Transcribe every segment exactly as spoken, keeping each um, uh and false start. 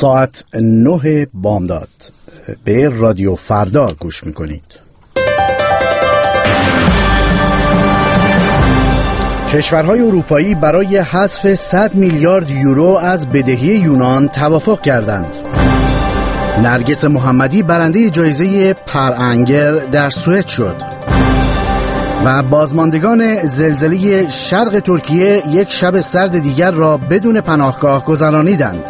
ساعت نه بامداد به رادیو فردا گوش میکنید. کشورهای اروپایی برای حذف صد میلیارد یورو از بدهی یونان توافق کردند. نرگس محمدی برنده جایزه پرانگر در سوئد شد و بازماندگان زلزله شرق ترکیه یک شب سرد دیگر را بدون پناهگاه گذرانیدند.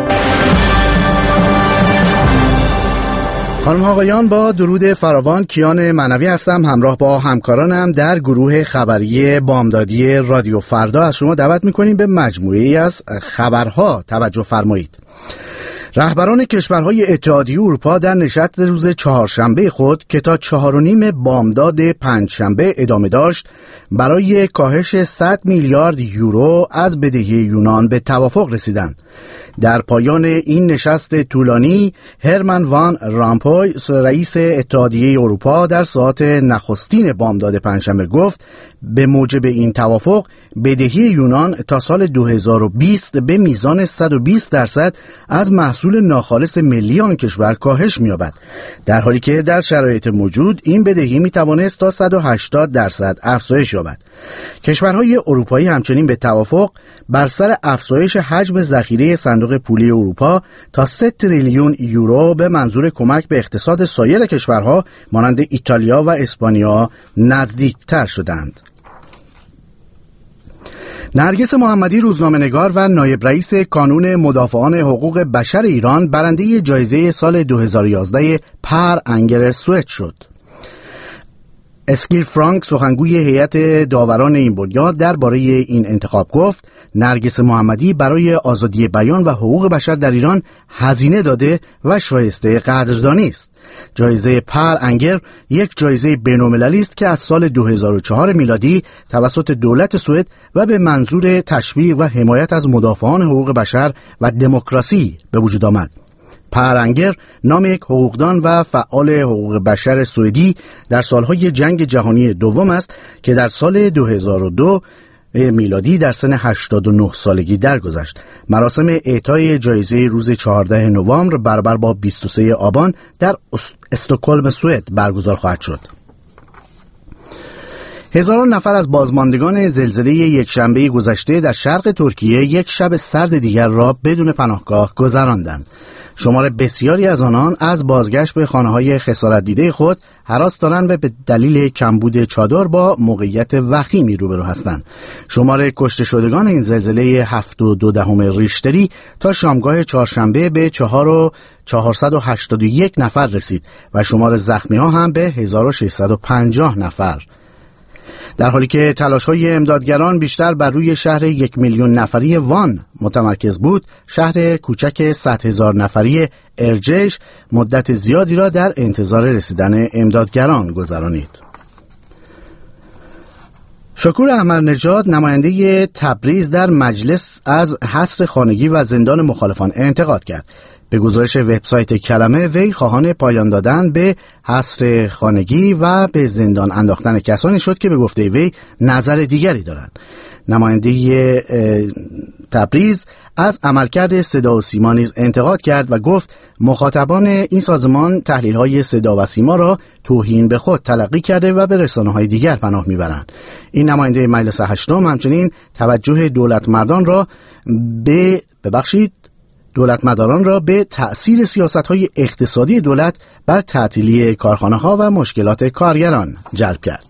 خانم ها آقایان، با درود فراوان کیان معنوی هستم، همراه با همکارانم در گروه خبری بامدادی رادیو فردا از شما دعوت میکنیم به مجموعه‌ای از خبرها توجه فرمایید. رهبران کشورهای اتحادیه اروپا در نشست روز چهارشنبه خود که تا چهار و نیم بامداد پنجشنبه ادامه داشت برای کاهش صد میلیارد یورو از بدهی یونان به توافق رسیدند. در پایان این نشست طولانی هرمن وان رامپوی رئیس اتحادیه اروپا در ساعات نخستین بامداد پنجشنبه گفت به موجب این توافق بدهی یونان تا سال دو هزار و بیست به میزان صد و بیست درصد از محصول ناخالص ملی آن کشور کاهش می‌یابد، در حالی که در شرایط موجود این بدهی می‌توانست تا صد و هشتاد درصد افزایش یابد. کشورهای اروپایی همچنین به توافق بر سر افزایش حجم ذخیره صندوق پولی اروپا تا سه تریلیون یورو به منظور کمک به اقتصاد سایر کشورها مانند ایتالیا و اسپانیا نزدیکتر شدند. نرگس محمدی روزنامه‌نگار و نایب رئیس کانون مدافعان حقوق بشر ایران برنده جایزه سال دو هزار و یازده پرانگر سوئد شد. اسکیل فرانک سخنگوی هیئت داوران این بنیاد درباره این انتخاب گفت نرگس محمدی برای آزادی بیان و حقوق بشر در ایران هزینه داده و شایسته قدردانی است. جایزه پرانگر یک جایزه بین‌المللی است که از سال دو هزار و چهار میلادی توسط دولت سوئد و به منظور تشویق و حمایت از مدافعان حقوق بشر و دموکراسی به وجود آمد. پرانگر نام یک حقوقدان و فعال حقوق بشر سوئدی در سالهای جنگ جهانی دوم است که در سال دو هزار و دو میلادی در سن هشتاد و نه سالگی درگذشت. مراسم اعطای جایزه روز چهاردهم نوامبر برابر با بیست و سوم آبان در استکهلم سوئد برگزار خواهد شد. هزاران نفر از بازماندگان زلزله یکشنبه گذشته در شرق ترکیه یک شب سرد دیگر را بدون پناهگاه گذراندند. شمار بسیاری از آنان از بازگشت به خانه‌های خسارت دیده خود هراس دارند و به دلیل کمبود چادر با موقعیت وخیمی روبرو هستند. شمار کشته شدگان این زلزله هفت و دو دهم ریشتری تا شامگاه چهارشنبه به چهار و چهارصد و هشتاد و یک نفر رسید و شمار زخمی‌ها هم به هزار و ششصد و پنجاه نفر. در حالی که تلاش‌های امدادگران بیشتر بر روی شهر یک میلیون نفری وان متمرکز بود، شهر کوچک صد هزار نفری ارجش مدت زیادی را در انتظار رسیدن امدادگران گذرانید. شکور احمدی‌نژاد نماینده تبریز در مجلس از حصر خانگی و زندان مخالفان انتقاد کرد. به گزارش وبسایت کلمه وی خواهان پایان دادن به حصر خانگی و به زندان انداختن کسانی شد که به گفته وی نظر دیگری دارند. نماینده تبریز از عملکرد صدا و سیما نیز انتقاد کرد و گفت مخاطبان این سازمان تحلیل‌های صدا و سیما را توهین به خود تلقی کرده و به رسانه‌های دیگر پناه می‌برند. این نماینده مجلس هشتم همچنین توجه دولتمردان را به ببخشید دولتمداران را به تأثیر سیاست‌های اقتصادی دولت بر تعطیلی کارخانه‌ها و مشکلات کارگران جلب کرد.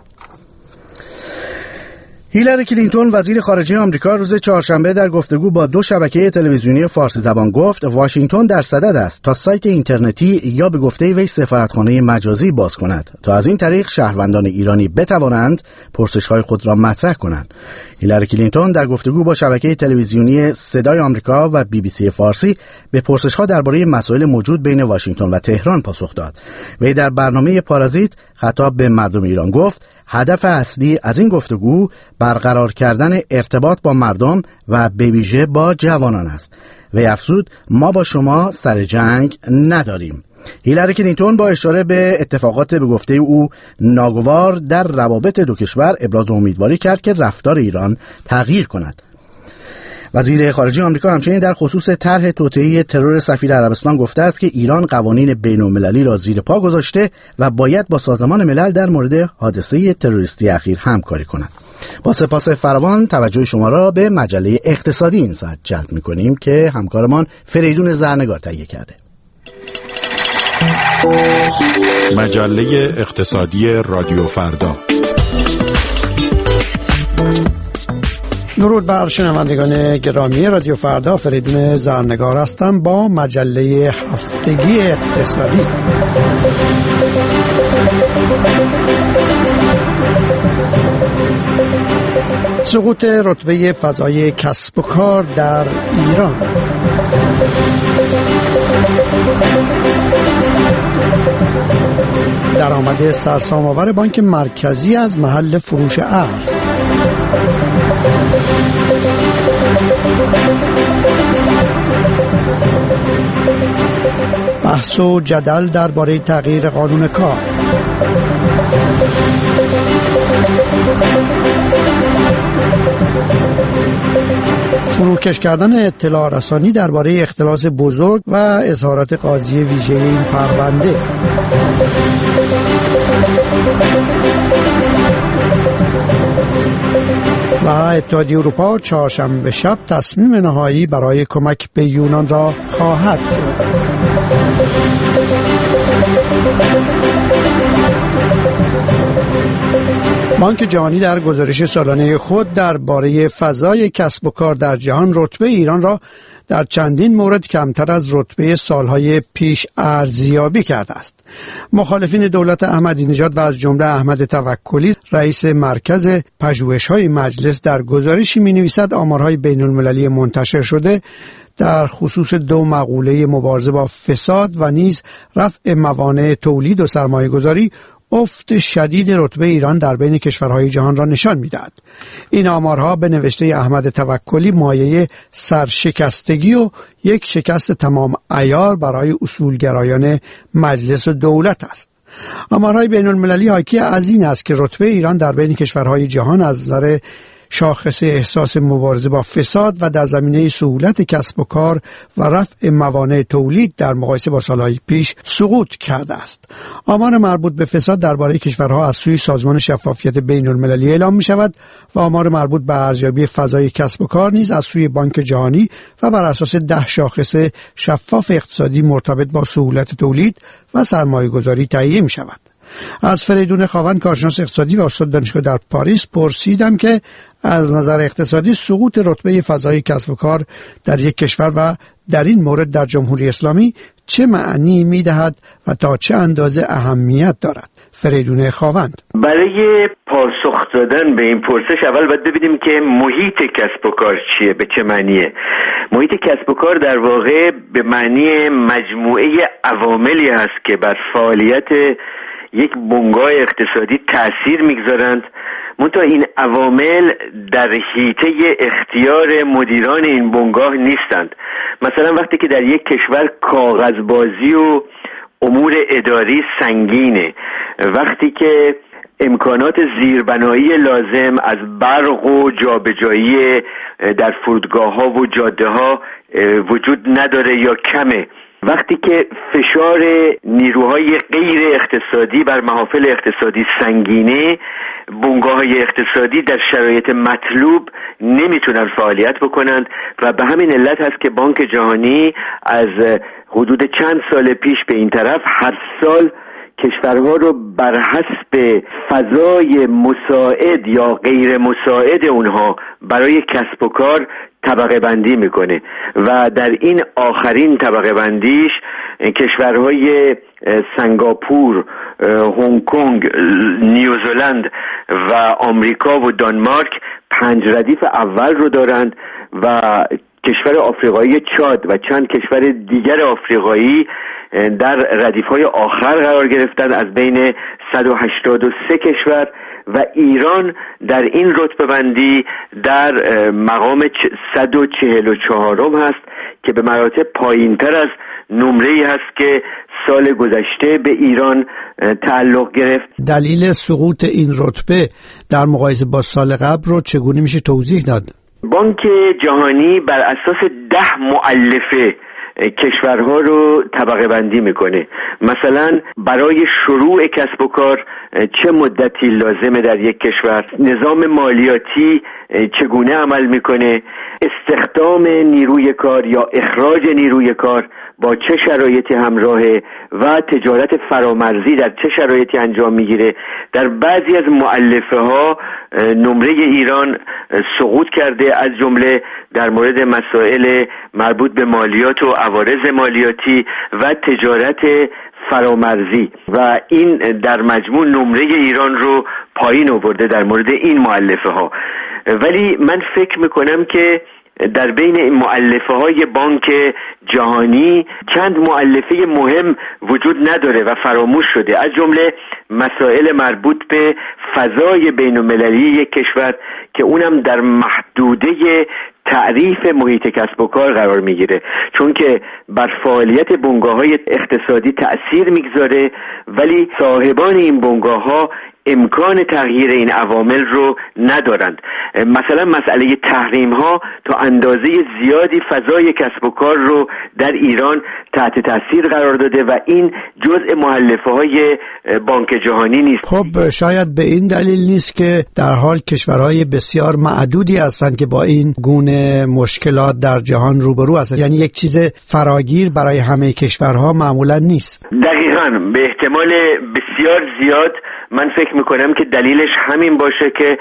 هیلاری کلینتون وزیر خارجه آمریکا روز چهارشنبه در گفتگو با دو شبکه تلویزیونی فارسی زبان گفت واشنگتن در صدد است تا سایت اینترنتی یا به گفته وی سفارتخانه مجازی باز کند تا از این طریق شهروندان ایرانی بتوانند پرسش‌های خود را مطرح کنند. هیلاری کلینتون در گفتگو با شبکه تلویزیونی صدای آمریکا و بی بی سی فارسی به پرسش‌ها درباره مسائل موجود بین واشنگتن و تهران پاسخ داد. وی در برنامه پارازیت خطاب به مردم ایران گفت هدف اصلی از این گفتگو برقرار کردن ارتباط با مردم و به ویژه با جوانان است. وی افزود ما با شما سر جنگ نداریم. هیلاری کلینتون با اشاره به اتفاقات به گفته او ناگوار در روابط دو کشور ابراز امیدواری کرد که رفتار ایران تغییر کند. وزیر خارجه آمریکا همچنین در خصوص طرح توطئه ترور سفیر عربستان گفته است که ایران قوانین بین‌المللی را زیر پا گذاشته و باید با سازمان ملل در مورد حادثه تروریستی اخیر همکاری کند. با سپاس فراوان توجه شما را به مجله اقتصادی این ساعت جلب می‌کنیم که همکارمان فریدون زرنگار تهیه کرده. مجله اقتصادی رادیو فردا. درود بر شنوندگان گرامی رادیو فردا، فریدون زرنگار هستم با مجله هفتگی اقتصادی. سقوط رتبه فضای کسب و کار در ایران. درآمد سرسام‌آور بانک مرکزی از محل فروش ارز. بحث و جدل درباره تغییر قانون کار. فروکش کردن اطلاع رسانی درباره اختلاس بزرگ و اظهارات قاضی ویژه این پرونده. و اتحادیه اروپا چهارشنبه شب تصمیم نهایی برای کمک به یونان را خواهد گرفت. بانک جهانی در گزارش سالانه خود درباره فضای کسب و کار در جهان رتبه ایران را در چندین مورد کمتر از رتبه سالهای پیش ارزیابی کرده است. مخالفین دولت احمدی نژاد و از جمله احمد توکلی رئیس مرکز پژوهش‌های مجلس در گزارشی می‌نویسد آمارهای بین‌المللی منتشر شده در خصوص دو مقوله مبارزه با فساد و نیز رفع موانع تولید و سرمایه‌گذاری افت شدید رتبه ایران در بین کشورهای جهان را نشان می‌دهد. این آمارها به نوشته احمد توکلی مایه سرشکستگی و یک شکست تمام عیار برای اصولگرایان مجلس و دولت است. آمارهای بین‌المللی حاکی از این است که رتبه ایران در بین کشورهای جهان از نظر شاخص احساس مبارزه با فساد و در زمینه سهولت کسب و کار و رفع موانع تولید در مقایسه با سالهای پیش سقوط کرده است. آمار مربوط به فساد درباره کشورها از سوی سازمان شفافیت بین‌المللی اعلام می شود و آمار مربوط به ارزیابی فضای کسب و کار نیز از سوی بانک جهانی و بر اساس ده شاخص شفاف اقتصادی مرتبط با سهولت تولید و سرمایه‌گذاری تهیه می شود. از فریدون خاوند کارشناس اقتصادی و استاد دانشگاه در پاریس پرسیدم که از نظر اقتصادی سقوط رتبه فضای کسب و کار در یک کشور و در این مورد در جمهوری اسلامی چه معنی می‌دهد و تا چه اندازه اهمیت دارد. فریدون خاوند: برای پاسخ دادن به این پرسش اول باید ببینیم که محیط کسب و کار چیه، به چه معنیه. محیط کسب و کار در واقع به معنی مجموعه عواملی هست که بر فعالیت یک بنگاه اقتصادی تأثیر میگذارند، منتها این عوامل در حیطه اختیار مدیران این بنگاه نیستند. مثلا وقتی که در یک کشور کاغذبازی و امور اداری سنگینه، وقتی که امکانات زیربنایی لازم از برق و جابجایی در فرودگاه‌ها و جاده‌ها وجود نداره یا کمه، وقتی که فشار نیروهای غیر اقتصادی بر محافل اقتصادی سنگینه، بنگاه‌های اقتصادی در شرایط مطلوب نمیتونن فعالیت بکنند و به همین علت هست که بانک جهانی از حدود چند سال پیش به این طرف هر سال کشورها رو بر حسب فضای مساعد یا غیر مساعد اونها برای کسب و کار طبقه بندی میکنه و در این آخرین طبقه بندیش کشورهای سنگاپور، هنگ کنگ، نیوزلند و آمریکا و دانمارک پنج ردیف اول رو دارند و کشور آفریقایی چاد و چند کشور دیگر آفریقایی در ردیف‌های آخر قرار گرفتن از بین صد و هشتاد و سه کشور و ایران در این رتبه بندی در مقام صد و چهل و چهارم هست که به مراتب پایین‌تر از نمره‌ای هست که سال گذشته به ایران تعلق گرفت. دلیل سقوط این رتبه در مقایسه با سال قبل رو چگونه میشه توضیح داد؟ بانک جهانی بر اساس ده مؤلفه کشورها رو طبقه بندی میکنه. مثلا برای شروع کسب و کار چه مدتی لازمه در یک کشور، نظام مالیاتی چگونه عمل میکنه، استخدام نیروی کار یا اخراج نیروی کار با چه شرایطی همراهه و تجارت فرامرزی در چه شرایطی انجام میگیره. در بعضی از مؤلفه ها نمره ایران سقوط کرده، از جمله در مورد مسائل مربوط به مالیات و عوارض مالیاتی و تجارت فرامرزی، و این در مجموع نمره ایران رو پایین آورده در مورد این مؤلفه ها. ولی من فکر میکنم که در بین این مؤلفه های بانک جهانی چند مؤلفه مهم وجود نداره و فراموش شده، از جمله مسائل مربوط به فضای بین المللی یک کشور که اونم در محدوده تعریف محیط کسب و کار قرار میگیره، چون که بر فعالیت بنگاه‌های اقتصادی تأثیر میگذاره، ولی صاحبان این بنگاه‌ها امکان تغییر این عوامل رو ندارند. مثلا مسئله تحریم ها تا اندازه زیادی فضای کسب و کار رو در ایران تحت تاثیر قرار داده و این جزء مؤلفه های بانک جهانی نیست. خب شاید به این دلیل نیست که در حال کشورهای بسیار معدودی هستند که با این گونه مشکلات در جهان روبرو هستند، یعنی یک چیز فراگیر برای همه کشورها معمولا نیست. دقیقاً، به احتمال بسیار زیاد من فکر میکنم که دلیلش همین باشه که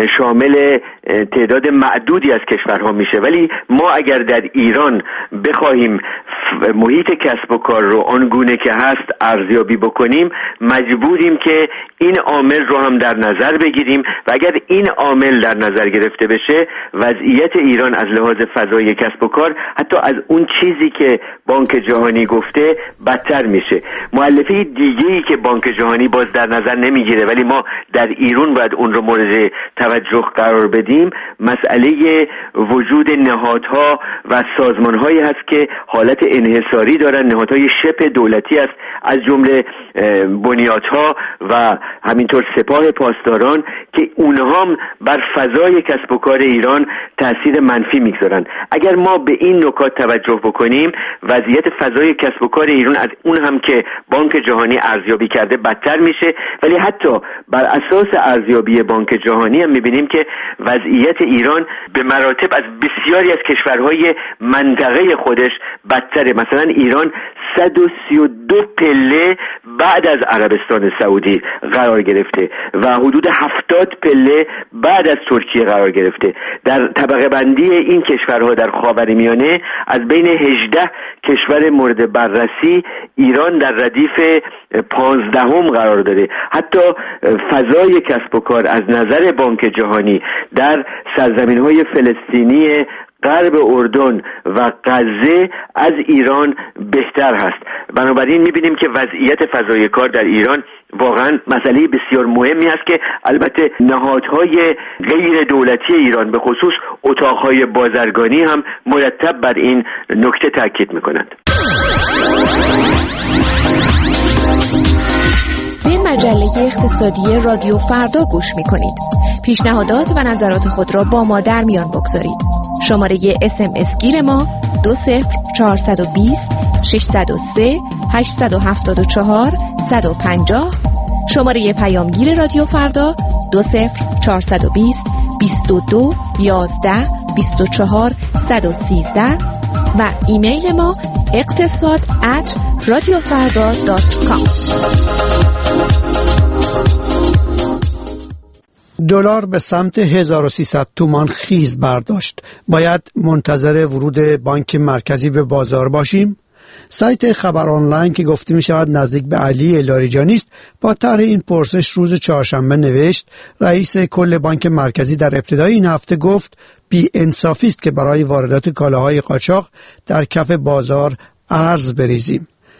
شامل تعداد معدودی از کشورها میشه. ولی ما اگر در ایران بخواهیم محیط کسب و کار رو آنگونه که هست ارزیابی بکنیم، مجبوریم که این عامل رو هم در نظر بگیریم و اگر این عامل در نظر گرفته بشه، وضعیت ایران از لحاظ فضای کسب و کار حتی از اون چیزی که بانک جهانی گفته بدتر میشه. مؤلفه دیگه‌ای که بانک جهانی باز در نظر نمیگیره ولی ما در ایران باید اون رو مورد توجه قرار بدیم، مسئله وجود نهادها و سازمان‌هایی هست که حالت انحصاری دارن، نهادهای شبه دولتی است، از جمله بنیادها و همینطور سپاه پاسداران که اونها هم بر فضای کسب و کار ایران تأثیر منفی میگذارن. اگر ما به این نکات توجه بکنیم، وضعیت فضای کسب و کار ایران از اون هم که بانک جهانی ارزیابی کرده بدتر میشه. ولی حتی بر اساس ارزیابی بانک جهانی هم میبینیم که وضعیت ایران به مراتب از بسیاری از کشورهای منطقه خودش بدتره. مثلا ایران صد و سی و دو پله بعد از عربستان سعودی قرار گرفته و حدود هفتاد پله بعد از ترکیه قرار گرفته. در طبقه بندی این کشورها در خاورمیانه از بین هجده کشور مورد بررسی ایران در ردیف پانزدهم قرار داره. حتی فضای کسب و کار از نظر بانک جهانی در سرزمین‌های فلسطینی غرب اردن و غزه از ایران بهتر هست. بنابراین می‌بینیم که وضعیت فضای کار در ایران واقعا مسئله بسیار مهمی است که البته نهادهای غیر دولتی ایران به خصوص اتاقهای بازرگانی هم مرتب بر این نکته تاکید می‌کنند. به مجله اقتصادی رادیو فردا گوش می‌کنید. پیشنهادات و نظرات خود را با ما در میان بگذارید. شماره اس ام اس گیر ما دو صفر چهار دو صفر شش صفر سه هشت هفت چهار صد و پنجاه، شماره پیامگیر رادیو فردا دو صفر چهار دو صفر بیست و دو یازده بیست و چهار صد و سیزده و ایمیل ما اقتصاد ات رادیو فردا دات کام. دلار به سمت هزار و سیصد تومان خیز برداشت. باید منتظر ورود بانک مرکزی به بازار باشیم؟ سایت خبر آنلاین که گفته می شود نزدیک به علی لاریجانی است با طرح این پرسش روز چهارشنبه نوشت: رئیس کل بانک مرکزی در ابتدای این هفته گفت بی انصافی است که برای واردات کالاهای قاچاق در کف بازار ارز بریزیم.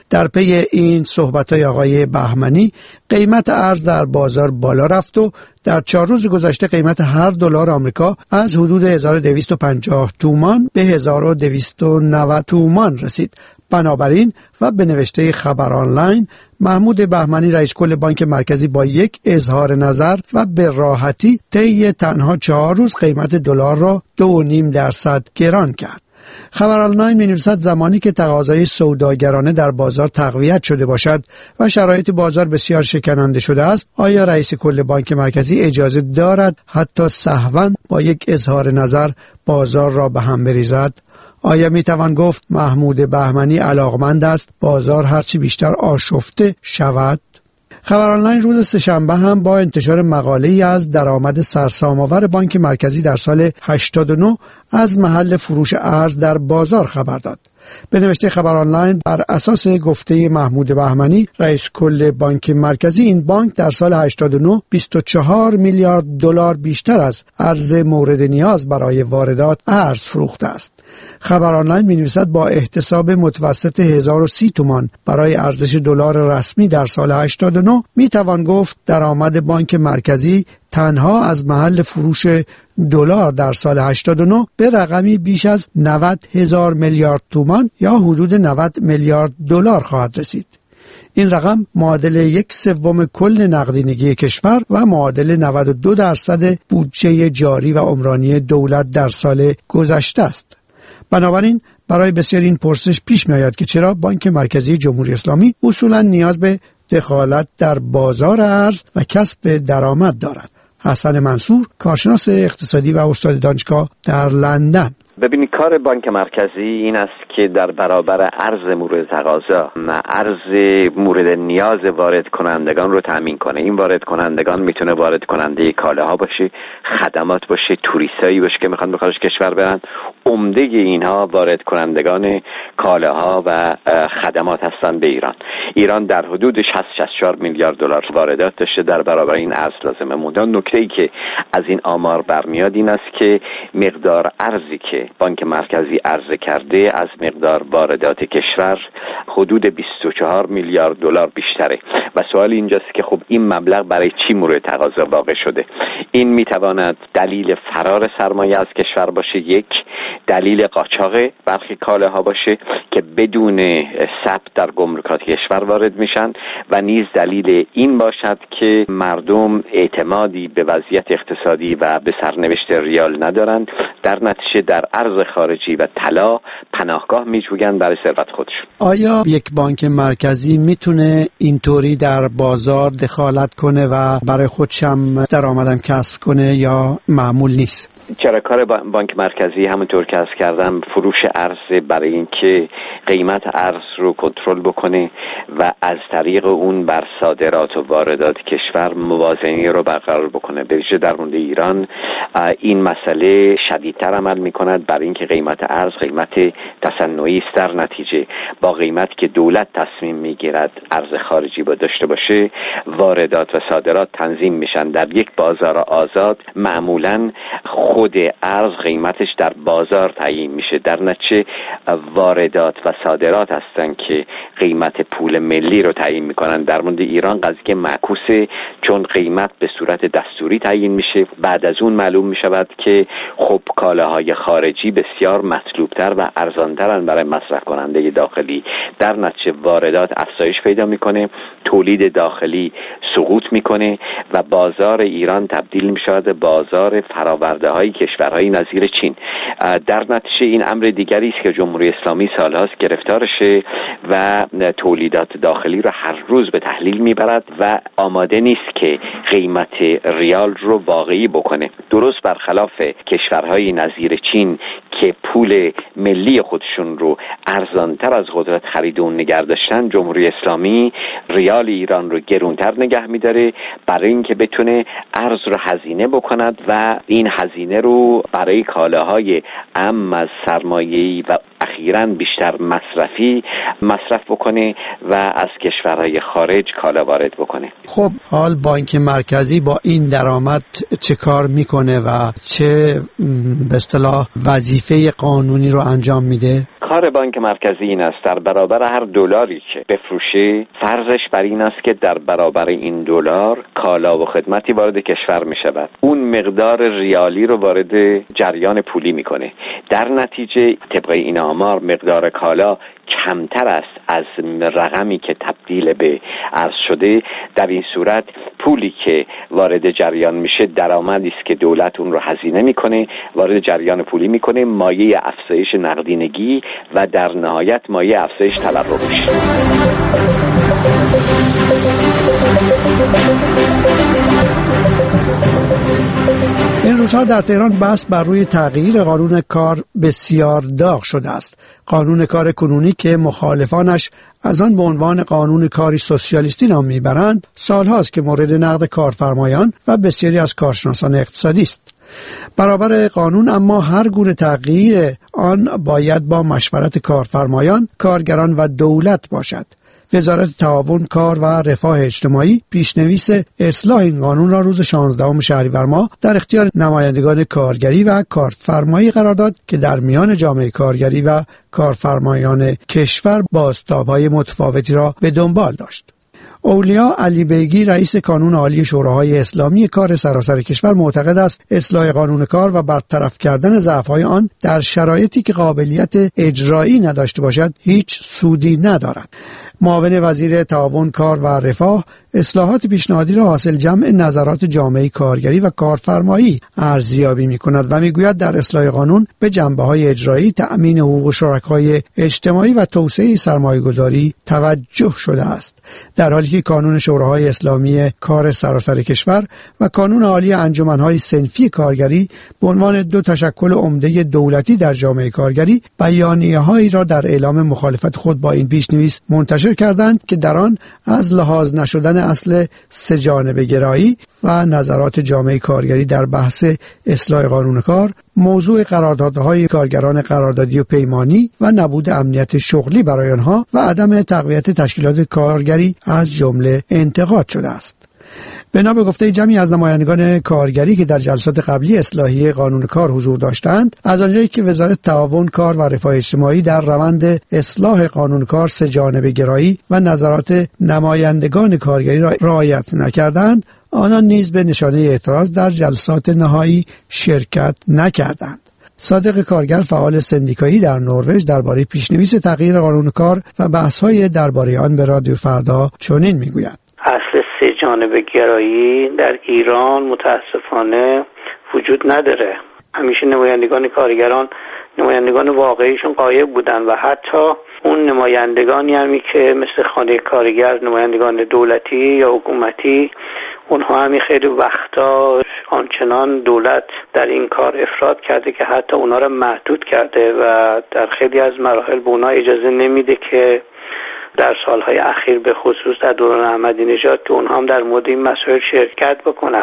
در پی این صحبت‌های آقای بهمنی قیمت ارز در بازار بالا رفت و در چهار روز گذشته قیمت هر دلار آمریکا از حدود هزار و دویست و پنجاه تومان به هزار و دویست و نود تومان رسید. بنابراین و به نوشته خبر آنلاین، محمود بهمنی رئیس کل بانک مرکزی با یک اظهار نظر و به راحتی طی تنها چهار روز قیمت دلار را دو و نیم درصد گران کرد. خبر آنلاین می‌نویسد زمانی که تقاضای سوداگرانه در بازار تقویت شده باشد و شرایط بازار بسیار شکننده شده است، آیا رئیس کل بانک مرکزی اجازه دارد حتی سهواً با یک اظهار نظر بازار را به هم بریزد؟ آیا میتوان گفت محمود بهمنی علاقمند است بازار هرچی بیشتر آشفته شود؟ خبر آنلاین روز سه‌شنبه هم با انتشار مقاله‌ای از درآمد سرسام‌آور بانک مرکزی در سال هشتاد و نه از محل فروش ارز در بازار خبر داد. به نوشته خبر آنلاین، بر اساس گفته محمود بهمنی رئیس کل بانک مرکزی، این بانک در سال هشتاد و نه بیست و چهار میلیارد دلار بیشتر از ارز مورد نیاز برای واردات ارز فروخته است. خبر آنلاین می‌نویسد با احتساب متوسط هزار و سی تومان برای ارزش دلار رسمی در سال هشتاد و نه میتوان گفت درآمد بانک مرکزی تنها از محل فروش دلار در سال هشتاد و نه به رقمی بیش از نود هزار میلیارد تومان یا حدود نود میلیارد دلار خواهد رسید. این رقم معادل یک سوم کل نقدینگی کشور و معادل نود و دو درصد بودجه جاری و عمرانی دولت در سال گذشته است. بنابراین برای بسیاری این پرسش پیش می آید که چرا بانک مرکزی جمهوری اسلامی اصولا نیاز به دخالت در بازار ارز و کسب درآمد دارد. حسن منصور، کارشناس اقتصادی و استاد دانشگاه در لندن: ببینید، کار بانک مرکزی این است که در برابر ارز مورد تقاضا ارز مورد نیاز وارد کنندگان رو تامین کنه. این وارد کنندگان میتونه وارد کننده کالاها باشه، خدمات باشه، توریستایی باشه که میخوان به خارج کشور برن. عمده اینها وارد کنندگان کالاها و خدمات هستن به ایران. ایران در حدود شصت تا شصت و چهار میلیارد دلار واردات داشته، در برابر این ارز لازمه مونده. نکته‌ای که از این آمار برمیاد این است که مقدار ارزی که بانک مرکزی عرضه کرده از مقدار واردات کشور حدود بیست و چهار میلیارد دلار بیشتره و سوال اینجاست که خب این مبلغ برای چی مورد تقاضا واقع شده؟ این میتواند دلیل فرار سرمایه از کشور باشه، یک دلیل قاچاق برخی کالاها باشه که بدون ثبت در گمرکات کشور وارد میشن و نیز دلیل این باشد که مردم اعتمادی به وضعیت اقتصادی و به سرنوشت ریال ندارن، در نتیجه در ارز خارجی و طلا پناهگاه میجوین برای ثروت خودشون. آیا یک بانک مرکزی میتونه اینطوری در بازار دخالت کنه و برای خودش هم درآمدم کسب کنه یا معمول نیست؟ چرا کار بانک مرکزی همونطور که عرض کردم فروش ارز برای اینکه قیمت ارز رو کنترل بکنه و از طریق اون بر صادرات و واردات کشور موازنه رو برقرار بکنه. به ویژه در مورد ایران این مسئله شدیدتر عمل میکند برای اینکه قیمت ارز قیمت تصنعی است. در نتیجه با قیمت که دولت تصمیم میگیرد ارز خارجی با داشته باشه، واردات و صادرات تنظیم میشن در یک بازار آزاد. معمولاً خود ارز قیمتش در بازار تعیین میشه، در نتیجه واردات و صادرات هستن که قیمت پول ملی رو تعیین میکنن. در مورد ایران قضیه معکوسه، چون قیمت به صورت دستوری تعیین میشه، بعد از اون معلوم میشود که خب کالاهای خارجی بسیار مطلوبتر و ارزانترن برای مصرف کننده داخلی. در نتیجه واردات افزایش پیدا میکنه، تولید داخلی سقوط میکنه و بازار ایران تبدیل میشود به بازار فراورده های کشورهای نظیر چین. در نتیجه این امر دیگری است که جمهوری اسلامی سالهاست گرفتارشه و تولیدات داخلی رو هر روز به تحلیل میبرد و آماده نیست که قیمت ریال رو واقعی بکنه. درست برخلاف کشورهای نظیر چین که پول ملی خودشون رو ارزانتر از قدرت خرید اون نگه داشتن، جمهوری اسلامی ریال ایران رو گرونتر نگه میداره برای اینکه بتونه ارز رو هزینه بکند و این هزینه رو برای کالاهای ام از سرمایه‌ای و اخیراً بیشتر مصرفی مصرف بکنه و از کشورهای خارج کالا وارد بکنه. خب حال بانک مرکزی با این درآمد چه کار میکنه و چه به اصطلاح وظیفه قانونی رو انجام میده؟ کار بانک مرکزی این است در برابر هر دلاری که بفروشه فرضش بر این است که در برابر این دلار کالا و خدمتی وارد کشور می شود. اون مقدار ریالی رو وارد جریان پولی میکنه. در نتیجه طبق این آمار مقدار کالا کمتر است از رقمی که تبدیل به ارز شده. در این صورت پولی که وارد جریان میشه درآمدی است که دولت اون رو هزینه میکنه، وارد جریان پولی میکنه، مایه افزایش نقدینگی و در نهایت مایه افزایش تورم میشه. این روزها در تهران بحث بر روی تغییر قانون کار بسیار داغ شده است. قانون کار کنونی که مخالفانش از آن به عنوان قانون کاری سوسیالیستی نام میبرند، سالهاست که مورد نقد کارفرمایان و بسیاری از کارشناسان اقتصادی است. برابر قانون اما هر گونه تغییر آن باید با مشورت کارفرمایان، کارگران و دولت باشد. وزارت تعاون، کار و رفاه اجتماعی پیشنویس اصلاح این قانون را روز شانزدهم شهریور ماه در اختیار نمایندگان کارگری و کارفرمایی قرار داد که در میان جامعه کارگری و کارفرمایان کشور بازتاب‌های متفاوتی را به دنبال داشت. اولیا علی بیگی رئیس کانون عالی شوراهای اسلامی کار سراسر کشور معتقد است اصلاح قانون کار و برطرف کردن ضعف‌های آن در شرایطی که قابلیت اجرایی نداشته باشد هیچ سودی ندارد. معاون وزیر تعاون، کار و رفاه اصلاحات پیشنهادی را حاصل جمع نظرات جامعه کارگری و کارفرمایی ارزیابی می‌کند و می‌گوید در اصلاح قانون به جنبه‌های اجرایی، تأمین حقوق شرکای اجتماعی و توسعه سرمایه‌گذاری توجه شده است، در حالی که کانون شوراهای اسلامی کار سراسر کشور و کانون عالی انجمن‌های صنفی کارگری به عنوان دو تشکل عمده دولتی در جامعه کارگری بیانیه‌هایی را در اعلام مخالفت خود با این پیش‌نویس منتشر کردند که در آن از لحاظ نشدن اصل سه‌جانبه گرایی و نظرات جامعه کارگری در بحث اصلاح قانون کار، موضوع قراردادهای کارگران قراردادی و پیمانی و نبود امنیت شغلی برای آنها و عدم تقویت تشکیلات کارگری از جمله انتقاد شده است. بنا به گفته جمعی از نمایندگان کارگری که در جلسات قبلی اصلاحی قانون کار حضور داشتند، از آنجایی که وزارت تعاون، کار و رفاه اجتماعی در روند اصلاح قانون کار سه‌جانبه گرایی و نظرات نمایندگان کارگری را رعایت نکردند، آنان نیز به نشانه اعتراض در جلسات نهایی شرکت نکردند. صادق کارگر، فعال سندیکایی در نروژ، درباره پیشنویس تغییر قانون کار و بحث‌های درباره آن به رادیو فردا چنین میگوید: اصل سه‌جانبه گرایی در ایران متاسفانه وجود نداره. همیشه نمایندگان کارگران نمایندگان واقعیشون غایب بودن و حتی اون نمایندگانی همی که مثل خانه کارگر، نمایندگان دولتی یا حکومتی، اونها همی خیلی وقتا آنچنان دولت در این کار افراط کرده که حتی اونها را محدود کرده و در خیلی از مراحل به اونها اجازه نمیده که در سالهای اخیر به خصوص در دوران احمدی نژاد که اونها هم در مورد این مسائل شرکت بکنن.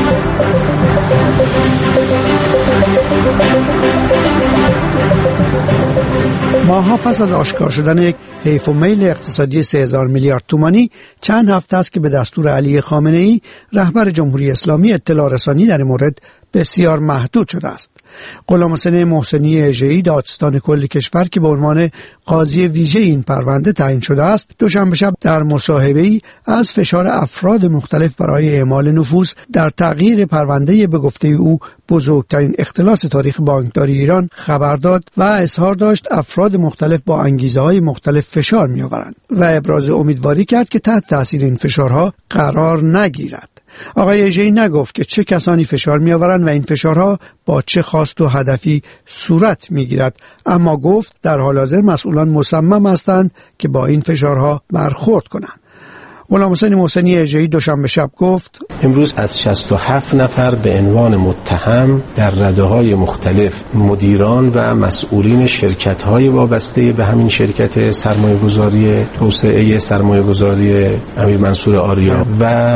ماها پس از آشکار شدن یک حیف و میل اقتصادی سه هزار میلیارد تومانی، چند هفته است که به دستور علی خامنه‌ای رهبر جمهوری اسلامی اطلاع رسانی در این مورد بسیار محدود شده است. غلامحسین محسنی اژه‌ای، دادستان کل کشور که به عنوان قاضی ویژه این پرونده تعیین شده است، دوشنبه شب در مصاحبه‌ای از فشار افراد مختلف برای اعمال نفوذ در تغییر پرونده به گفته او بزرگترین اختلاس تاریخ بانکداری ایران خبر داد و اظهار داشت افراد مختلف با انگیزه‌های مختلف فشار می‌آورند و ابراز امیدواری کرد که تحت تاثیر این فشارها قرار نگیرد. آقای اژه‌ای نگفت که چه کسانی فشار می‌آورند و این فشارها با چه خواست و هدفی صورت می‌گیرد، اما گفت در حال حاضر مسئولان مصمم هستند که با این فشارها برخورد کنند. غلامحسین محسنی اژه‌ای دوشنبه شب گفت: امروز از شصت و هفت نفر به عنوان متهم در رده‌های مختلف مدیران و مسئولین شرکت‌های وابسته به همین شرکت سرمایه‌گذاری توسعه سرمایه‌گذاری امیر منصور آریا و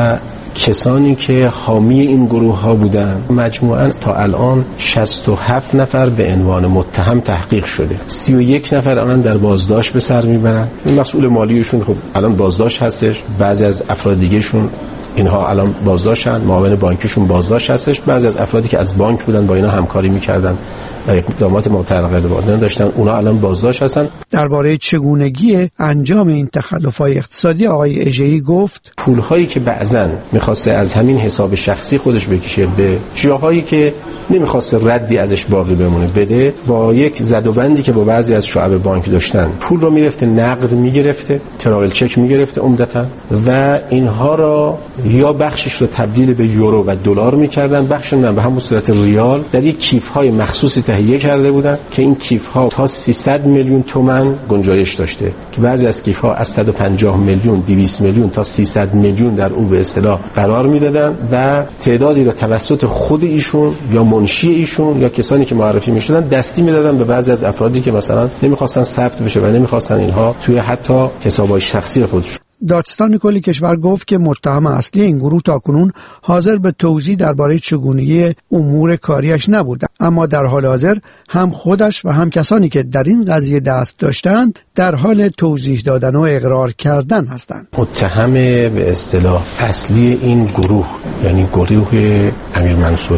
کسانی که حامی این گروه ها بودن مجموعاً تا الان شصت و هفت نفر به عنوان متهم تحقیق شده. سی و یک نفر الان در بازداشت به سر میبرن. مسئول مالیشون خب الان بازداشت هستش، بعضی از افراد دیگه‌شون اینها الان بازداشتن، معاون بانکیشون بازداشت هستش، بعضی از افرادی که از بانک بودن با اینا همکاری میکردن و اقدامات متعلقه داشتن اونا الان بازداشت هستن. درباره چگونگی انجام این تخلف‌های اقتصادی آقای اژه‌ای گفت پول‌هایی که بعضن می‌خواسته از همین حساب شخصی خودش بکشه به جاهایی که نمی‌خواسته ردی ازش باقی بمونه بده، با یک زدوبندی که با بعضی از شعب بانک داشتن پول رو میرفته نقد میگرفته، تراول چک میگرفته عمدتاً و اینها را یا بخشش رو تبدیل به یورو و دلار می‌کردن، بخشش رو به همون صورت ریال در یک کیف‌های مخصوصی تهیه کرده بودن که این کیف‌ها تا سیصد میلیون تومان گنجایش داشته که بعضی از کیف‌ها از صد و پنجاه میلیون، دویست میلیون تا سیصد میلیون در اون به اصطلاح قرار میدادن و تعدادی رو توسط خود ایشون یا منشی ایشون یا کسانی که معرفی میشدن دستی میدادن به بعضی از افرادی که مثلا نمیخواستن ثبت بشه و نمیخواستن اینها توی حتی حسابهای شخصی خودشون. دادستان کلی کشور گفت که متهم اصلی این گروه تاکنون حاضر به توضیح درباره چگونگی امور کاریش نبود، اما در حال حاضر هم خودش و هم کسانی که در این قضیه دست داشتند در حال توضیح دادن و اقرار کردن هستند. متهم به اصطلاح اصلی این گروه یعنی گروه امیر منصور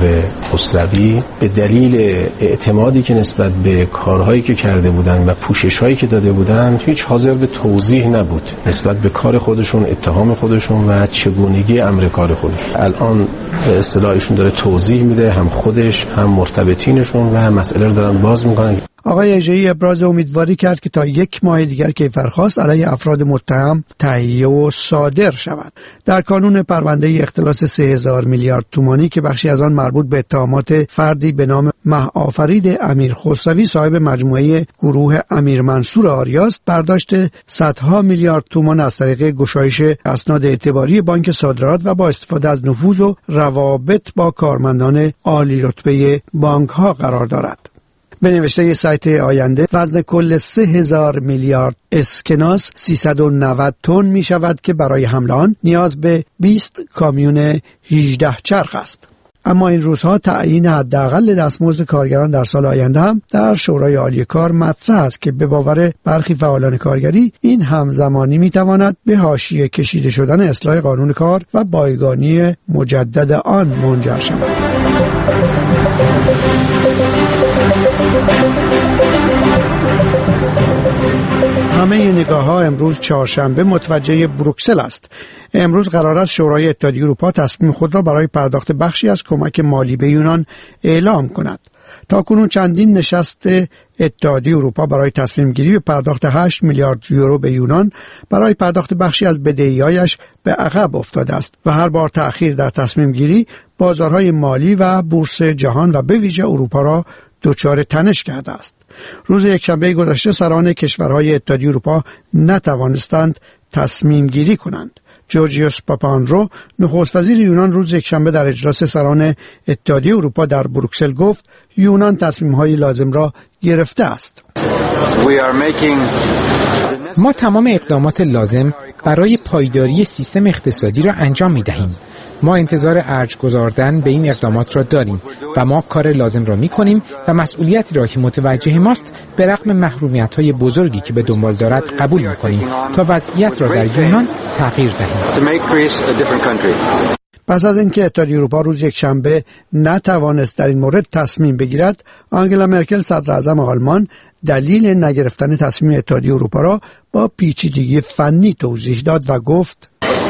خسروی به دلیل اعتمادی که نسبت به کارهایی که کرده بودند و پوشش‌هایی که داده بودند هیچ حاضر به توضیح نبود نسبت به کار خودشون، اتهام خودشون و چگونگی امر کار خودشون. الان به اصطلاح ایشون داره توضیح میده، هم خودش هم مرتبطینشون و مسئله رو دارن باز میکنن. آقای اژه‌ای ابراز امیدواری کرد که تا یک ماه دیگر کیفرخواست علیه افراد متهم تهیه و صادر شود. در کانون پرونده اختلاس سه هزار میلیارد تومانی که بخشی از آن مربوط به اتهامات فردی به نام مه‌آفرید امیر خسروی صاحب مجموعه گروه امیر منصور آریاست، برداشت صدها میلیارد تومان از طریق گشایش اسناد اعتباری بانک صادرات و با استفاده از نفوذ و روابط با کارمندان عالی رتبه بانک ها قرار دارد. به نوشته سایت آینده وزن کل سه هزار میلیارد اسکناس سیصد و نود تن می شود که برای حمل آن نیاز به بیست کامیون هجده چرخ است. اما این روزها تعیین حداقل دستمزد کارگران در سال آینده هم در شورای عالی کار مطرح است که به باور برخی فعالان کارگری این همزمانی می تواند به حاشیه کشیده شدن اصلاح قانون کار و بایگانی مجدد آن منجر شود. همه نگاه ها امروز چهارشنبه متوجه بروکسل است. امروز قرار است شورای اتحادیه اروپا تصمیم خود را برای پرداخت بخشی از کمک مالی به یونان اعلام کند. تاکنون چندین نشست اتحادیه اروپا برای تصمیم گیری به پرداخت هشت میلیارد یورو به یونان برای پرداخت بخشی از بدهی‌هایش به عقب افتاده است و هر بار تأخیر در تصمیم گیری بازارهای مالی و بورس جهان و به ویژه اروپا را دچار تنش کرده است. روز یکشنبه گذشته سران کشورهای اتحادیه اروپا نتوانستند تصمیم گیری کنند. جورجیوس پاپاندرو نخست وزیر یونان روز یکشنبه در اجلاس سران اتحادیه اروپا در بروکسل گفت یونان تصمیم‌های لازم را گرفته است. ما تمام اقدامات لازم برای پایداری سیستم اقتصادی را انجام می‌دهیم. ما انتظار ارج گذاردن به این اقدامات را داریم و ما کار لازم را می‌کنیم و مسئولیتی را که متوجه ماست به رغم محرومیت‌های بزرگی که به دنبال دارد قبول می‌کنیم تا وضعیت را در یونان تغییر دهیم. پس از اینکه اتحادیه اروپا روز یکشنبه نتوانست در این مورد تصمیم بگیرد، آنگلا مرکل صدر اعظم آلمان دلیل نگرفتن تصمیم اتحادیه اروپا را با پیچیدگی فنی توضیح داد و گفت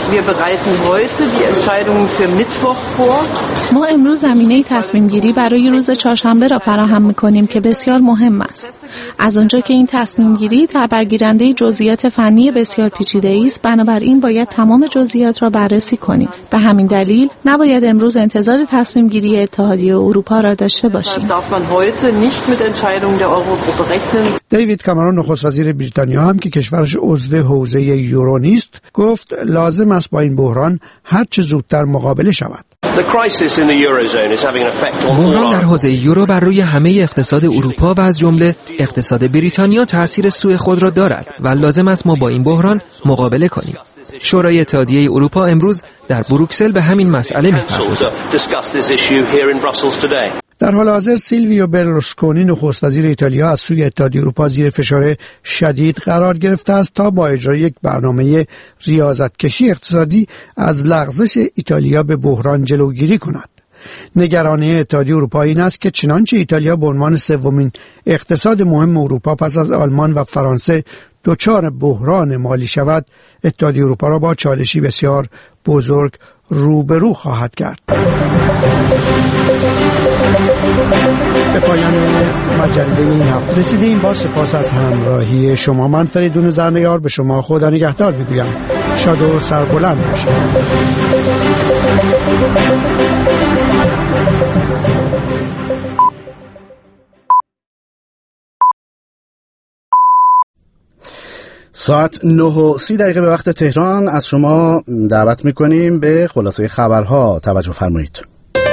ما امروز زمینه تصمیم گیری برای روز چهارشنبه را فراهم می‌کنیم که بسیار مهم است. از آنجا که این تصمیم گیری در برگیرنده جزئیات فنی بسیار پیچیده است، بنابراین باید تمام جزئیات را بررسی کنیم. به همین دلیل نباید امروز انتظار تصمیم گیری اتحادیه اروپا را داشته باشیم. دیوید کامرون نخست وزیر بریتانیا هم که کشورش عضو حوزه یورو نیست گفت لازم است با این بحران هر چه زودتر مقابله شود. بحران در حوزه یورو بر روی همه اقتصاد اروپا و از جمله اقتصاد بریتانیا تأثیر سوء خود را دارد و لازم است ما با این بحران مقابله کنیم. شورای اتحادیه اروپا امروز در بروکسل به همین مسئله می‌پردازد. در حال حاضر سیلویو برلوسکونی نخست وزیر ایتالیا از سوی اتحادیه اروپا زیر فشار شدید قرار گرفته است تا با اجرای یک برنامه ریاضتکشی اقتصادی از لغزش ایتالیا به بحران جلوگیری کند. نگرانی اتحادیه اروپا این است که چنانچه ایتالیا به عنوان سومین اقتصاد مهم اروپا پس از آلمان و فرانسه دچار بحران مالی شود، اتحادیه اروپا را با چالشی بسیار بزرگ روبرو خواهد کرد. به پایان مجله این هفته رسیدیم. با سپاس از همراهی شما، من فریدون زرنیار به شما خدا نگهدار میگویم. شاد و سربلند باشید. ساعت نه و سی دقیقه به وقت تهران از شما دعوت میکنیم به خلاصه خبرها توجه فرمایید.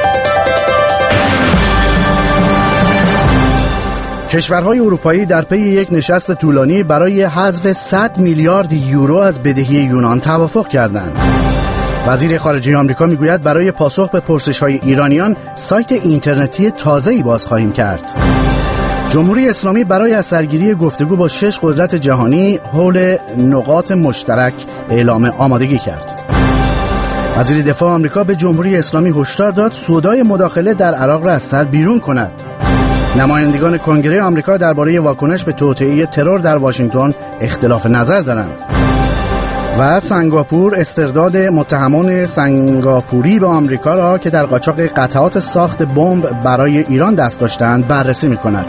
کشورهای اروپایی در پی یک نشست طولانی برای حذف صد میلیارد یورو از بدهی یونان توافق کردند. وزیر خارجه آمریکا میگوید برای پاسخ به پرسش‌های ایرانیان سایت اینترنتی تازه‌ای باز خواهیم کرد. جمهوری اسلامی برای اثرگیری گفتگو با شش قدرت جهانی حول نقاط مشترک اعلام آمادگی کرد. وزیر دفاع آمریکا به جمهوری اسلامی هشدار داد سودای مداخله در عراق را از سر بیرون کند. نمایندگان کنگره آمریکا درباره واکنش به توطئه ترور در واشنگتن اختلاف نظر دارند. و سنگاپور استرداد متهمان سنگاپوری به آمریکا را که در قاچاق قطعات ساخت بمب برای ایران دست داشتند بررسی می‌کند.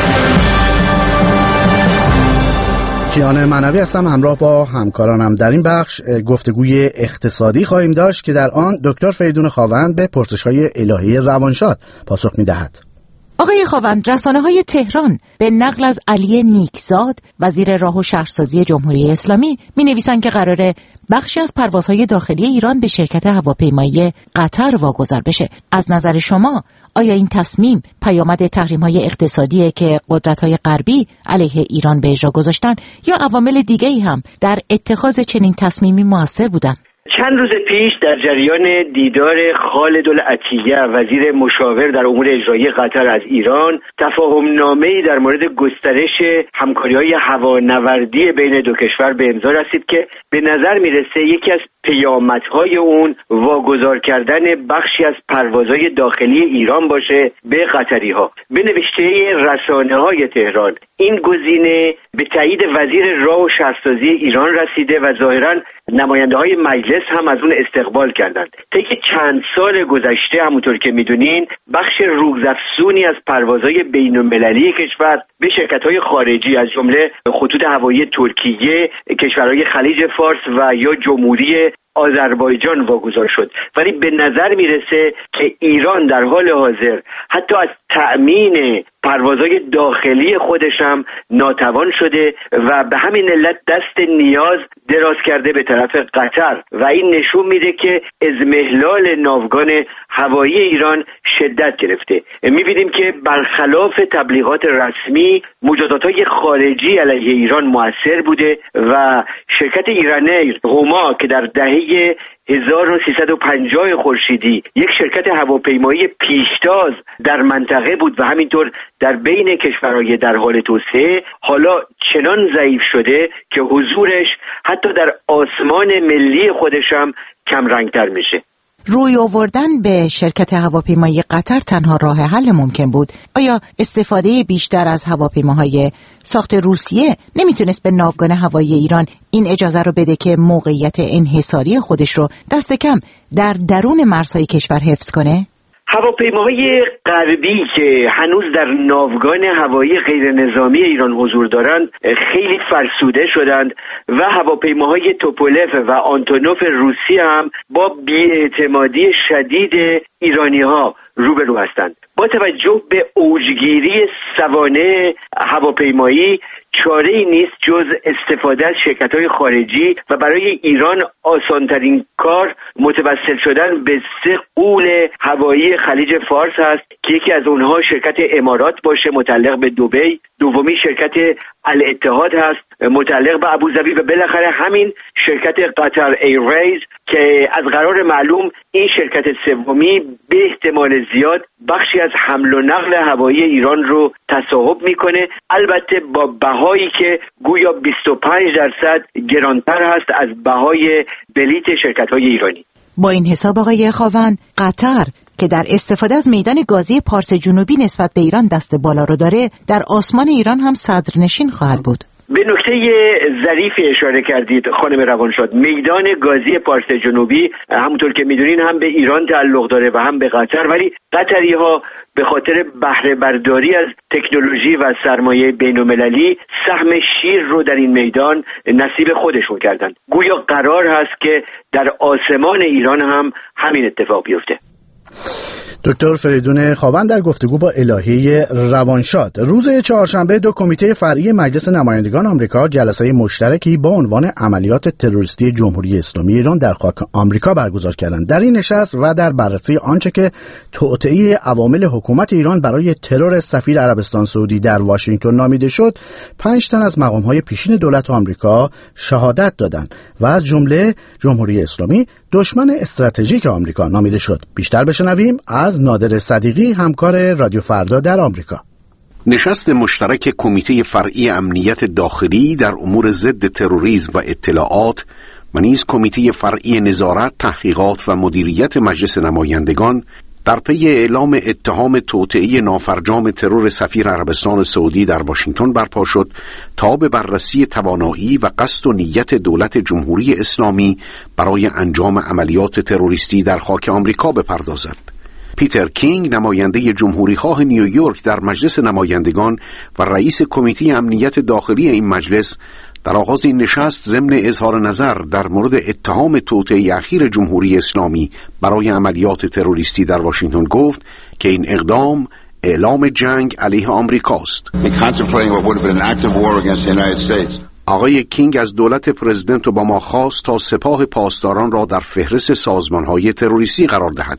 کیان معنوی هستم، همراه با همکارانم در این بخش گفتگوی اقتصادی خواهیم داشت که در آن دکتر فریدون خاوند به پرسش‌های الهی روانشاد پاسخ می‌دهد. آقای خاوند، رسانه‌های تهران به نقل از علی نیکزاد وزیر راه و شهرسازی جمهوری اسلامی می‌نویسند که قراره بخشی از پروازهای داخلی ایران به شرکت هواپیمایی قطر واگذار بشه. از نظر شما آیا این تصمیم پیامد تحریم‌های اقتصادیه که قدرت‌های غربی علیه ایران به اجرا گذاشتن یا عوامل دیگه‌ای هم در اتخاذ چنین تصمیمی مؤثر بودن؟ چند روز پیش در جریان دیدار خالد العطیه وزیر مشاور در امور اجرایی قطر از ایران، تفاهم‌نامه‌ای در مورد گسترش همکاری‌های هوانوردی بین دو کشور به امضا رسید که به نظر میرسه یکی از پیامدهای اون واگذار کردن بخشی از پروازهای داخلی ایران باشه به قطری‌ها. به نوشته رسانه‌های تهران این گزینه به تایید وزیر راه و شهرسازی ایران رسیده و ظاهراً نماینده‌های مجلس هم از اون استقبال کردند. طی چند سال گذشته همونطور که می‌دونین بخش روزافزونی از پروازهای بین‌المللی کشور به شرکت‌های خارجی از جمله خطوط هوایی ترکیه، کشورهای خلیج فارس و یا جمهوری آذربایجان واگذار شد، ولی به نظر میرسه که ایران در حال حاضر حتی از تأمین پروازهای داخلی خودش هم ناتوان شده و به همین علت دست نیاز دراز کرده به طرف قطر و این نشون میده که اضمحلال ناوگان هوایی ایران شدت گرفته. میبینیم که برخلاف تبلیغات رسمی مجازات‌های خارجی علیه ایران مؤثر بوده و شرکت ایرانیر هما که در دهه هزار و سیصد و پنجاه خورشیدی یک شرکت هواپیمایی پیشتاز در منطقه بود و همینطور در بین کشورهای در حال توسعه، حالا چنان ضعیف شده که حضورش حتی در آسمان ملی خودش هم کم رنگتر میشه. روی آوردن به شرکت هواپیمایی قطر تنها راه حل ممکن بود. آیا استفاده بیشتر از هواپیماهای ساخت روسیه نمیتونست به ناوگان هوایی ایران این اجازه رو بده که موقعیت انحصاری خودش رو دست کم در درون مرزهای کشور حفظ کنه؟ هواپیماهای غربی که هنوز در ناوگان هوایی غیر نظامی ایران حضور دارند خیلی فرسوده شدند و هواپیماهای توپولف و آنتونوف روسی هم با بی‌اعتمادی شدید ایرانی‌ها روبرو هستند. با توجه به اوجگیری سوانح هواپیمایی چاره‌ای نیست جز استفاده از شرکت‌های خارجی و برای ایران آسانترین کار متوسل شدن به سه غول هوایی خلیج فارس هست که یکی از اونها شرکت امارات باشه متعلق به دبی، دومی شرکت الاتحاد هست متعلق به ابوظبی و بالاخره همین شرکت قطر ایرویز که از قرار معلوم این شرکت سومی به احتمال زیاد بخشی از حمل و نقل هوایی ایران رو تصاحب میکنه، البته با بهایی که گویا بیست و پنج درصد گرانتر هست از بهای بلیت شرکت‌های ایرانی. با این حساب آقای خاوند، قطر که در استفاده از میدان گازی پارس جنوبی نسبت به ایران دست بالا رو داره، در آسمان ایران هم صدرنشین خواهد بود. به نکته ظریفی اشاره کردید خانم روانشاد. میدان گازی پارس جنوبی همونطور که میدونین هم به ایران تعلق داره و هم به قطر، ولی قطری ها به خاطر بهره برداری از تکنولوژی و سرمایه بین‌المللی سهم شیر رو در این میدان نصیب خودشون کردن. گویا قرار هست که در آسمان ایران هم همین اتفاق بیفته. دکتر فریدون خاوند در گفتگو با الهه روانشاد. روز چهارشنبه دو کمیته فرعی مجلس نمایندگان آمریکا جلسه مشترکی با عنوان عملیات تروریستی جمهوری اسلامی ایران در خاک آمریکا برگزار کردند. در این نشست و در بررسی آنچه که توطئه عوامل حکومت ایران برای ترور سفیر عربستان سعودی در واشنگتن نامیده شد، پنج تن از مقام‌های پیشین دولت آمریکا شهادت دادند و از جمله جمهوری اسلامی دشمن استراتژیک آمریکا نامیده شد. بیشتر بشنویم از نادر صدیقی، همکار رادیو فردا در آمریکا. نشست مشترک کمیته فرعی امنیت داخلی در امور ضد تروریسم و اطلاعات و نیز کمیته فرعی نظارت، تحقیقات و مدیریت مجلس نمایندگان در پی اعلام اتهام توطئه نافرجام ترور سفیر عربستان سعودی در واشنگتن برپا شد تا به بررسی توانایی و قصد و نیت دولت جمهوری اسلامی برای انجام عملیات تروریستی در خاک آمریکا بپردازد. پیتر کینگ، نماینده جمهوریخواه نیویورک در مجلس نمایندگان و رئیس کمیته امنیت داخلی این مجلس، در آغاز این نشست ضمن اظهار نظر در مورد اتهام توطئه اخیر جمهوری اسلامی برای عملیات تروریستی در واشنگتن گفت که این اقدام اعلام جنگ علیه آمریکاست. آقای کینگ از دولت پرزیدنت اوباما خواست تا سپاه پاسداران را در فهرست سازمان‌های تروریستی قرار دهد.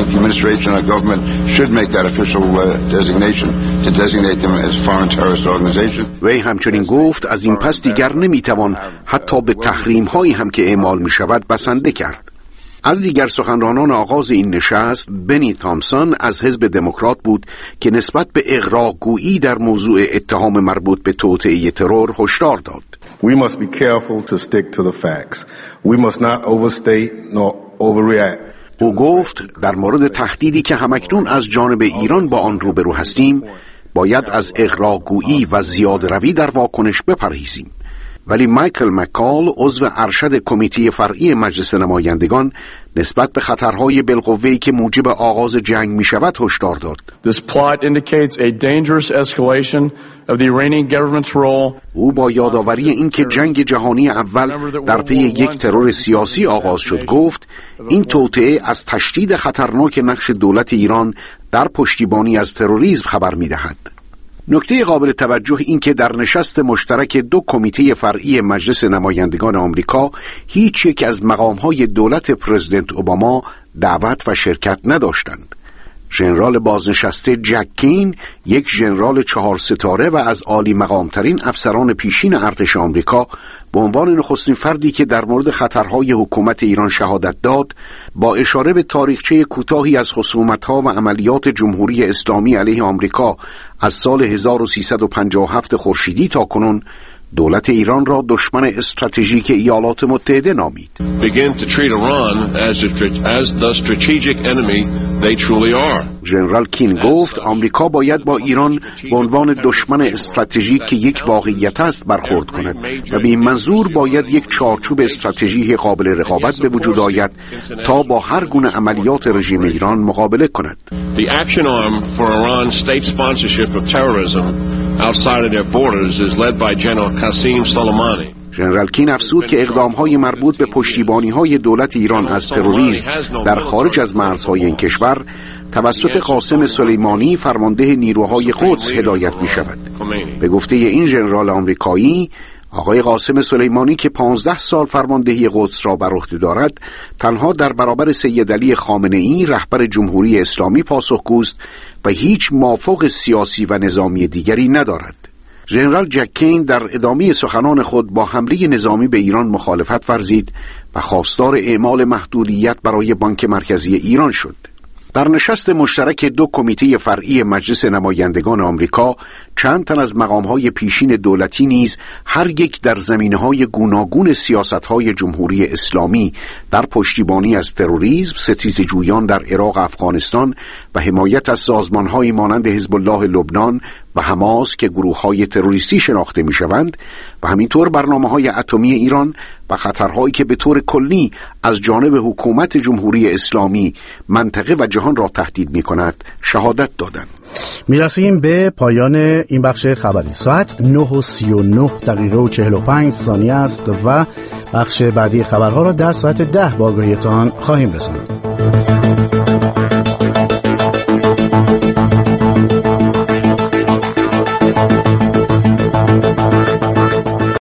وی همچنین گفت از این پس دیگر نمیتوان حتی به تحریم‌هایی هم که اعمال می‌شود بسنده کرد. از دیگر سخنرانان آغاز این نشست، بنی تامسون از حزب دموکرات بود که نسبت به اغراق‌گویی در موضوع اتهام مربوط به توطئه ترور هشدار داد. We must be careful to stick to the facts. We must not overstate nor overreact. او گفت در مورد تهدیدی که همکنون از جانب ایران با آن روبرو هستیم، باید از اغراق‌گویی و زیاده‌روی در واکنش بپرهیزیم. ولی مایکل مکال، عضو ارشد کمیته فرعی مجلس نمایندگان، نسبت به خطرهای بالقوه‌ای که موجب آغاز جنگ می شود هشدار داد. This plot indicates a dangerous escalation of the Iranian government's role. او با یادآوری این که جنگ جهانی اول در پی یک ترور سیاسی آغاز شد گفت این توطئه از تشدید خطرناک نقش دولت ایران در پشتیبانی از تروریسم خبر می دهد. نکته قابل توجه این که در نشست مشترک دو کمیته فرعی مجلس نمایندگان آمریکا هیچ یک از مقام‌های دولت پرزیدنت اوباما دعوت و شرکت نداشتند. ژنرال بازنشسته جک کین، یک ژنرال چهار ستاره و از عالی مقام‌ترین افسران پیشین ارتش آمریکا، به عنوان نخستین فردی که در مورد خطرهای حکومت ایران شهادت داد، با اشاره به تاریخچه کوتاهی از خصومت‌ها و عملیات جمهوری اسلامی علیه آمریکا از سال هزار و سیصد و پنجاه و هفت خورشیدی تا کنون، دولت ایران را دشمن استراتژیک ایالات متحده نامید. ژنرال کین گفت آمریکا باید با ایران به عنوان دشمن استراتژیک که یک واقعیت است برخورد کند و به این منظور باید یک چارچوب استراتژیک قابل رقابت به وجود آید تا با هر گونه عملیات رژیم ایران مقابله کند. The action arm for Iran's state sponsorship of terrorism outside of their borders is led by General Qasem Soleimani. ژنرال کین افزود که اقدام‌های مربوط به پشتیبانی‌های دولت ایران از تروریسم در خارج از مرزهای این کشور توسط قاسم سلیمانی، فرمانده نیروهای قدس هدایت می‌شود. به گفته این ژنرال آمریکایی، آقای قاسم سلیمانی که پانزده سال فرماندهی قدس را بر عهده دارد، تنها در برابر سید علی خامنه ای رهبر جمهوری اسلامی پاسخگوست و هیچ مافوق سیاسی و نظامی دیگری ندارد. ژنرال جک کین در ادامه سخنان خود با حمله نظامی به ایران مخالفت ورزید و خواستار اعمال محدودیت برای بانک مرکزی ایران شد. در نشست مشترک دو کمیته فرعی مجلس نمایندگان آمریکا، چند تن از مقام‌های پیشین دولتی نیز هر یک در زمینه‌های گوناگون سیاست‌های جمهوری اسلامی در پشتیبانی از تروریسم، ستیزجویان در عراق، افغانستان و حمایت از سازمان‌هایی مانند حزب الله لبنان و حماس که گروه‌های تروریستی شناخته می‌شوند و همینطور برنامه‌های اتمی ایران و خطرهایی که به طور کلی از جانب حکومت جمهوری اسلامی منطقه و جهان را تهدید می‌کند شهادت دادند. میرسیم به پایان این بخش خبری. ساعت نه و سی و نه دقیقه و چهل و پنج ثانیه است و بخش بعدی خبرها را در ساعت ده با آگاهیتان خواهیم رساند.